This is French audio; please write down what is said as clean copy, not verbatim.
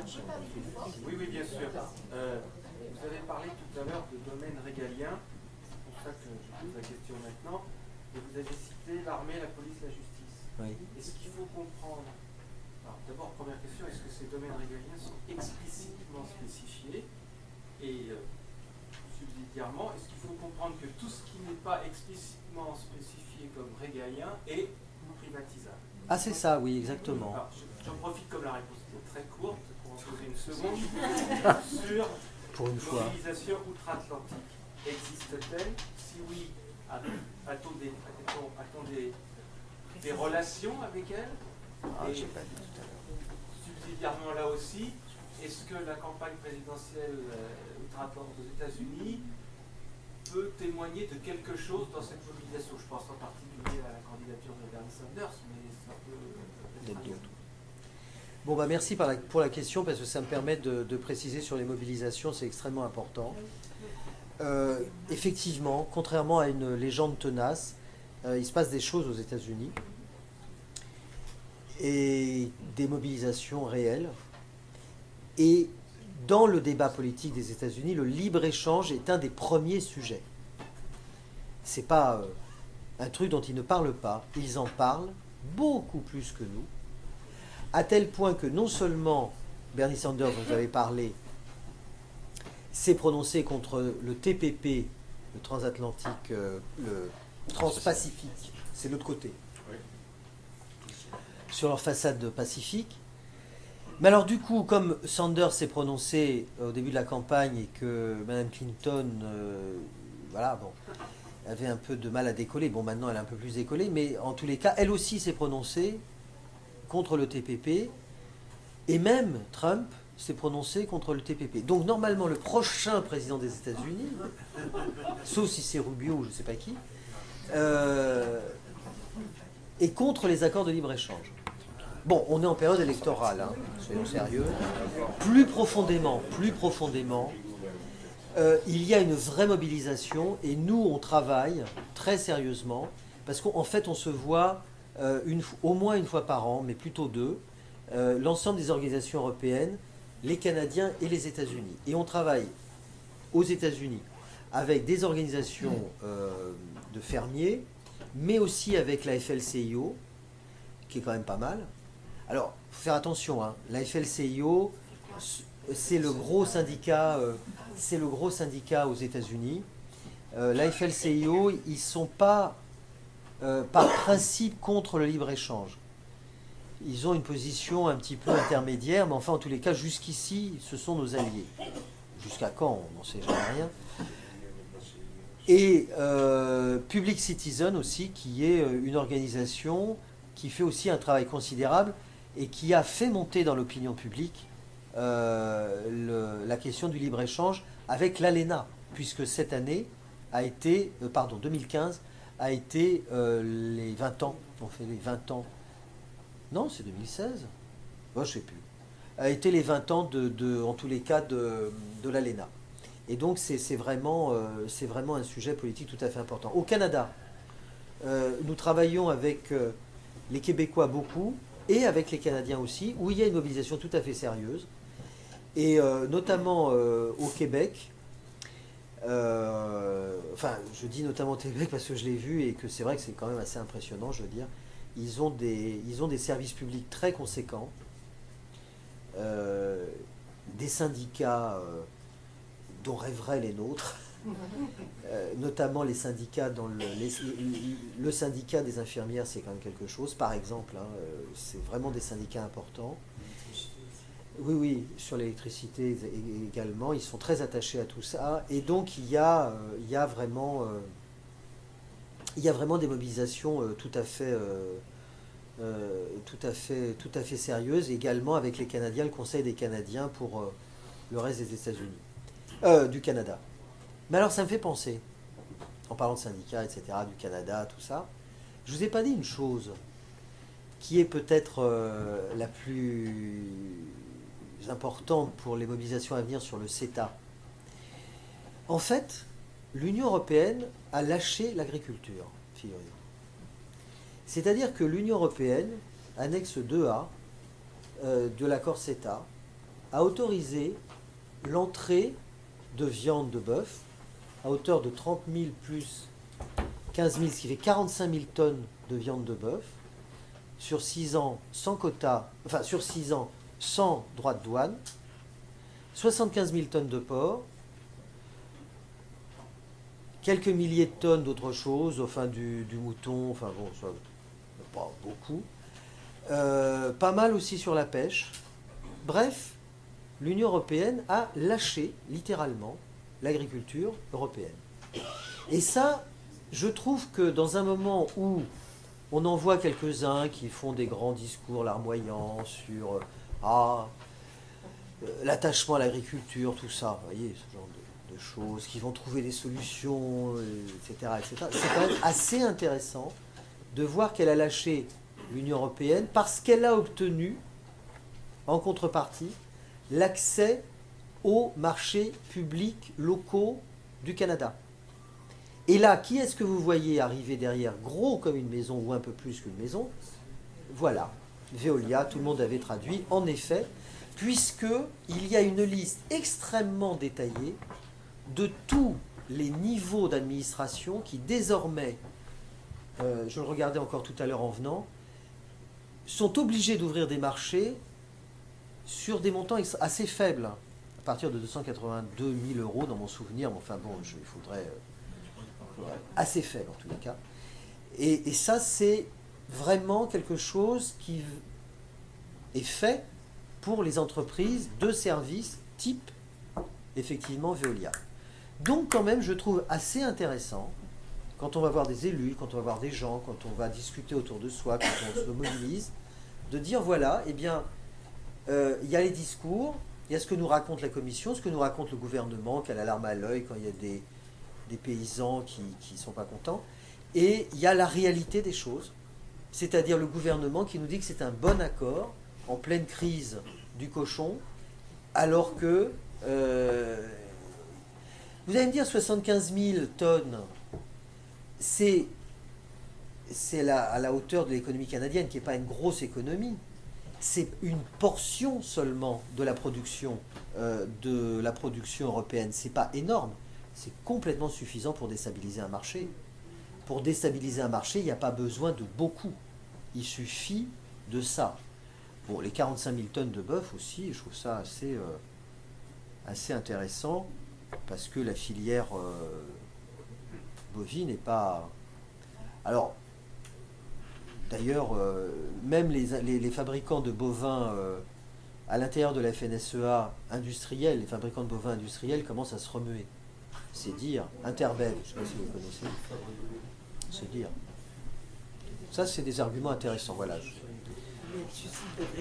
Oui, oui, bien sûr. Vous avez parlé tout à l'heure de domaine régalien, c'est pour ça que je pose la question maintenant, et vous avez cité l'armée, la police, la justice. Oui. Est-ce qu'il faut comprendre, alors d'abord, première question, est-ce que ces domaines régaliens sont explicitement spécifiés? Et subsidiairement, est-ce qu'il faut comprendre que tout ce qui n'est pas explicitement spécifié comme régalien est privatisable? Ah, c'est ça, oui, exactement. J'en profite comme la réponse était très courte pour en poser une seconde sur Pour une fois. l'mobilisation outre-Atlantique. Existe-t-elle? Si oui, a-t-on des relations avec elle? Ah, Et j'ai pas dit tout à l'heure. subsidiairement là aussi, est-ce que la campagne présidentielle outre-Atlantique aux États-Unis peut témoigner de quelque chose dans cette mobilisation? Je pense en particulier à la candidature de Bernie Sanders, mais ça peut être d'autres. Bon, bah merci pour la question, parce que ça me permet de préciser sur les mobilisations, c'est extrêmement important. Effectivement, contrairement à une légende tenace, il se passe des choses aux États-Unis, et des mobilisations réelles. Et dans le débat politique des États-Unis, le libre-échange est un des premiers sujets. C'est pas un truc dont ils ne parlent pas, ils en parlent beaucoup plus que nous, à tel point que non seulement Bernie Sanders, dont vous avez parlé, s'est prononcé contre le TPP, le transatlantique, le transpacifique, c'est l'autre côté, sur leur façade pacifique. Mais alors du coup, comme Sanders s'est prononcé au début de la campagne et que Mme Clinton, voilà, bon, avait un peu de mal à décoller, bon maintenant elle est un peu plus décollée, mais en tous les cas, elle aussi s'est prononcée contre le TPP, et même Trump s'est prononcé contre le TPP. Donc normalement le prochain président des États-Unis, sauf si c'est Rubio ou je ne sais pas qui, est contre les accords de libre-échange. Bon, on est en période électorale, hein, soyons sérieux. Plus profondément, il y a une vraie mobilisation, et nous on travaille très sérieusement, parce qu'en fait on se voit au moins une fois par an, mais plutôt deux, l'ensemble des organisations européennes, les Canadiens et les États-Unis. Et on travaille aux États-Unis avec des organisations de fermiers, mais aussi avec la FLCIO, qui est quand même pas mal. Alors, il faut faire attention, hein, la FLCIO, c'est le gros syndicat, aux États-Unis. La FLCIO, ils ne sont pas par principe contre le libre-échange. Ils ont une position un petit peu intermédiaire, mais enfin, en tous les cas, jusqu'ici, ce sont nos alliés. Jusqu'à quand, on n'en sait jamais rien. Et Public Citizen aussi, qui est une organisation qui fait aussi un travail considérable et qui a fait monter dans l'opinion publique la question du libre-échange avec l'ALENA, puisque cette année a été, 2015, a été les 20 ans, on fait les 20 ans, non c'est 2016, moi je sais plus, a été les 20 ans en tous les cas de l'ALENA. Et donc c'est vraiment un sujet politique tout à fait important. Au Canada, nous travaillons avec les Québécois beaucoup, et avec les Canadiens aussi, où il y a une mobilisation tout à fait sérieuse. Et notamment au Québec, enfin je dis notamment au Québec parce que je l'ai vu et que c'est vrai que c'est quand même assez impressionnant, je veux dire. Ils ont des services publics très conséquents, des syndicats dont rêveraient les nôtres, notamment les syndicats, le syndicat des infirmières, c'est quand même quelque chose, par exemple, hein, c'est vraiment des syndicats importants. Oui, oui, sur l'électricité également, ils sont très attachés à tout ça, et donc il y a vraiment des mobilisations tout à fait sérieuses, également avec les Canadiens, le Conseil des Canadiens pour le reste des États-Unis, du Canada. Mais alors ça me fait penser, en parlant de syndicats, etc., du Canada, tout ça, je ne vous ai pas dit une chose qui est peut-être la plus importante pour les mobilisations à venir sur le CETA. En fait, l'Union européenne a lâché l'agriculture, figurez-vous. C'est-à-dire que l'Union européenne, annexe 2A de l'accord CETA, a autorisé l'entrée de viande de bœuf à hauteur de 30 000 plus 15 000, ce qui fait 45 000 tonnes de viande de bœuf, sur 6 ans sans quota, enfin sur 6 ans sans droit de douane, 75 000 tonnes de porc, quelques milliers de tonnes d'autres choses, enfin du mouton, enfin bon, ça, pas beaucoup. Pas mal aussi sur la pêche. Bref, l'Union européenne a lâché littéralement l'agriculture européenne. Et ça, je trouve que dans un moment où on en voit quelques-uns qui font des grands discours larmoyants sur l'attachement à l'agriculture, tout ça, vous voyez, ce genre de choses, qui vont trouver des solutions, etc., etc. C'est quand même assez intéressant de voir qu'elle a lâché l'Union européenne parce qu'elle a obtenu, en contrepartie, l'accès aux marchés publics locaux du Canada. Et là, qui est-ce que vous voyez arriver derrière, gros comme une maison ou un peu plus qu'une maison? Voilà, Veolia, tout le monde avait traduit, en effet, puisqu'il y a une liste extrêmement détaillée de tous les niveaux d'administration qui désormais, je le regardais encore tout à l'heure en venant, sont obligés d'ouvrir des marchés sur des montants assez faibles, à partir de 282 000 euros dans mon souvenir, mais enfin bon, il faudrait assez faible en tous les cas. Et ça, c'est vraiment quelque chose qui est fait pour les entreprises de services type, effectivement, Veolia. Donc quand même, je trouve assez intéressant, quand on va voir des élus, quand on va voir des gens, quand on va discuter autour de soi, quand on se mobilise, de dire voilà, eh bien, il y a les discours, il y a ce que nous raconte la Commission, ce que nous raconte le gouvernement, qui a la larme à l'œil quand il y a des paysans qui ne sont pas contents, et il y a la réalité des choses, c'est-à-dire le gouvernement qui nous dit que c'est un bon accord en pleine crise du cochon, alors que vous allez me dire 75 000 tonnes, c'est à la hauteur de l'économie canadienne, qui n'est pas une grosse économie. C'est une portion seulement de la production européenne. C'est pas énorme. C'est complètement suffisant pour déstabiliser un marché. Pour déstabiliser un marché, il n'y a pas besoin de beaucoup. Il suffit de ça. Bon, les 45 000 tonnes de bœuf aussi, je trouve ça assez intéressant, parce que la filière bovine n'est pas... Alors, d'ailleurs, même les fabricants de bovins à l'intérieur de la FNSEA industrielle, les fabricants de bovins industriels commencent à se remuer. C'est dire, Interbev, je ne sais pas si vous connaissez, c'est dire. Ça, c'est des arguments intéressants, voilà.